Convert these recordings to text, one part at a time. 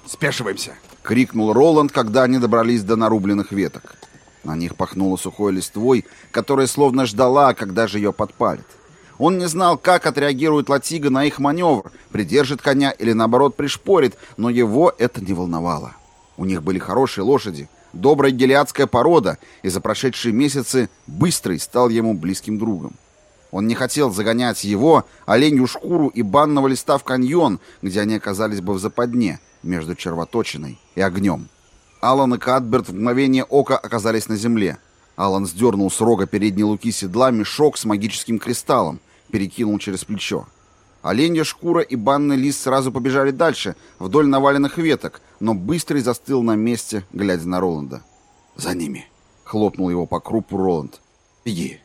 спешиваемся!» — крикнул Роланд, когда они добрались до нарубленных веток. На них пахнуло сухой листвой, которая словно ждала, когда же ее подпалит. Он не знал, как отреагирует Латига на их маневр, придержит коня или, наоборот, пришпорит, но его это не волновало. У них были хорошие лошади, добрая гилеадская порода, и за прошедшие месяцы Быстрый стал ему близким другом. Он не хотел загонять его, оленью шкуру и банного листа в каньон, где они оказались бы в западне между червоточиной и огнем. Алан и Кадберт в мгновение ока оказались на земле. Алан сдернул с рога передней луки седла мешок с магическим кристаллом, перекинул через плечо. Оленья шкура и банный лист сразу побежали дальше, вдоль наваленных веток, но Быстрый застыл на месте, глядя на Роланда. «За ними!» — хлопнул его по крупу Роланд. «Беги!»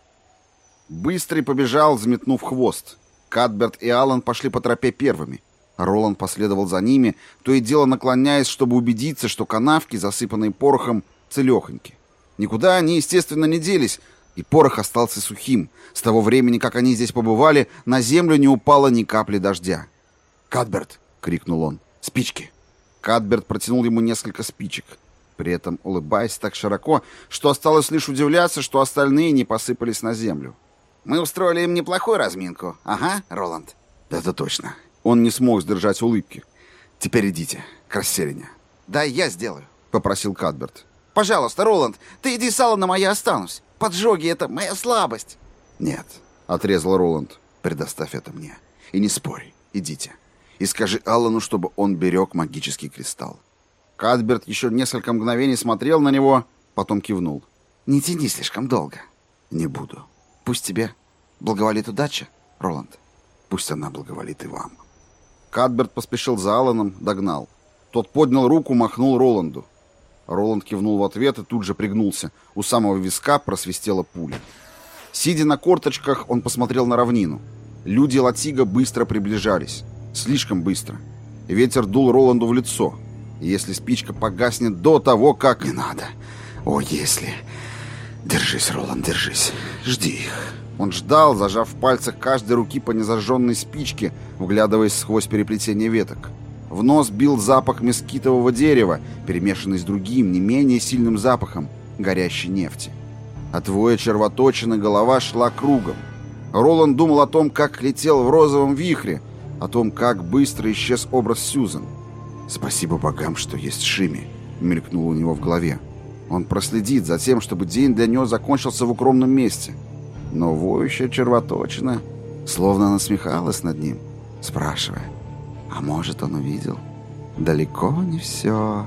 Быстрый побежал, взметнув хвост. Кадберт и Алан пошли по тропе первыми. Роланд последовал за ними, то и дело наклоняясь, чтобы убедиться, что канавки, засыпанные порохом, целехоньки. Никуда они, естественно, не делись, и порох остался сухим. С того времени, как они здесь побывали, на землю не упало ни капли дождя. «Кадберт!» — крикнул он. «Спички!» Кадберт протянул ему несколько спичек, при этом улыбаясь так широко, что осталось лишь удивляться, что остальные не посыпались на землю. «Мы устроили им неплохую разминку. Ага, Роланд?» «Это точно». Он не смог сдержать улыбки. «Теперь идите, к расселине». «Да, я сделаю», — попросил Кадберт. «Пожалуйста, Роланд, ты иди с Аланом, а я останусь. Поджоги — это моя слабость». «Нет», — отрезал Роланд, — «предоставь это мне. И не спорь, идите. И скажи Алану, чтобы он берег магический кристалл». Кадберт еще несколько мгновений смотрел на него, потом кивнул. «Не тяни слишком долго». «Не буду. Пусть тебе благоволит удача, Роланд. Пусть она благоволит и вам». Кадберт поспешил за Аланом, догнал. Тот поднял руку, махнул Роланду. Роланд кивнул в ответ и тут же пригнулся. У самого виска просвистела пуля. Сидя на корточках, он посмотрел на равнину. Люди Латига быстро приближались. Слишком быстро. Ветер дул Роланду в лицо. Если спичка погаснет до того, как... «Не надо. О, если... Держись, Роланд, держись. Жди их». Он ждал, зажав в пальцах каждой руки по незажженной спичке, вглядываясь сквозь переплетение веток. В нос бил запах мескитового дерева, перемешанный с другим, не менее сильным запахом горящей нефти. От воя червоточины голова шла кругом. Роланд думал о том, как летел в розовом вихре, о том, как быстро исчез образ Сьюзан. «Спасибо богам, что есть Шими», — мелькнуло у него в голове. Он проследит за тем, чтобы день для него закончился в укромном месте. Но воющая червоточина словно насмехалась над ним, спрашивая: «А может, он увидел? Далеко не все».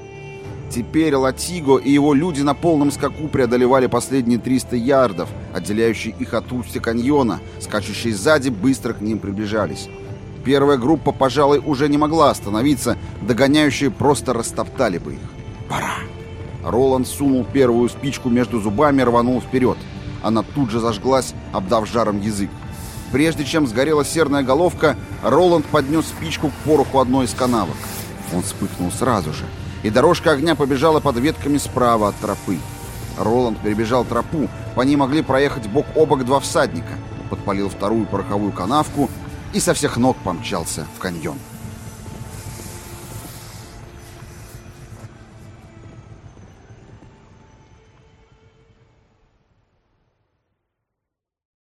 Теперь Латиго и его люди на полном скаку преодолевали последние 300 ярдов, отделяющие их от устья каньона. Скачущие сзади быстро к ним приближались. Первая группа, пожалуй, уже не могла остановиться, догоняющие просто растоптали бы их. «Пора». Роланд сунул первую спичку между зубами и рванул вперед. Она тут же зажглась, обдав жаром язык. Прежде чем сгорела серная головка, Роланд поднес спичку к пороху одной из канавок. Он вспыхнул сразу же, и дорожка огня побежала под ветками справа от тропы. Роланд перебежал тропу, по ней могли проехать бок о бок два всадника, подпалил вторую пороховую канавку и со всех ног помчался в каньон.